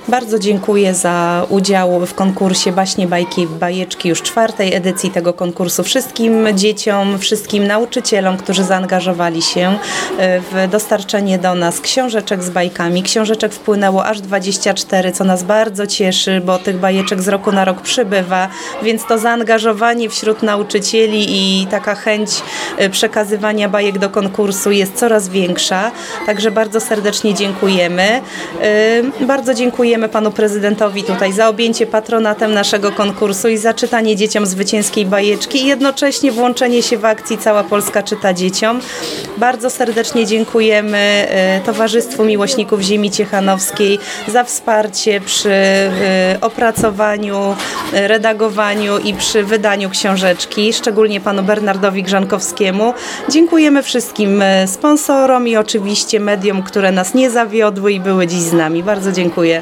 Bardzo dziękuję za udział w konkursie Baśnie, bajki, bajeczki, już 4. edycji tego konkursu. Wszystkim dzieciom, wszystkim nauczycielom, którzy zaangażowali się w dostarczenie do nas książeczek z bajkami. Książeczek wpłynęło aż 24, co nas bardzo cieszy, bo tych bajeczek z roku na rok przybywa, więc to zaangażowanie wśród nauczycieli i taka chęć przekazywania bajek do konkursu jest coraz większa. Także bardzo serdecznie dziękujemy. Bardzo dziękujemy panu prezydentowi tutaj za objęcie patronatem naszego konkursu i za czytanie dzieciom zwycięskiej bajeczki i jednocześnie włączenie się w akcji Cała Polska czyta dzieciom. Bardzo serdecznie dziękujemy Towarzystwu Miłośników Ziemi Ciechanowskiej za wsparcie przy opracowaniu, redagowaniu i przy wydaniu książeczki, szczególnie panu Bernardowi Grzankowskiemu. Dziękujemy wszystkim sponsorom i oczywiście mediom, które nas nie zawiodły i były dziś z nami. Bardzo dziękuję.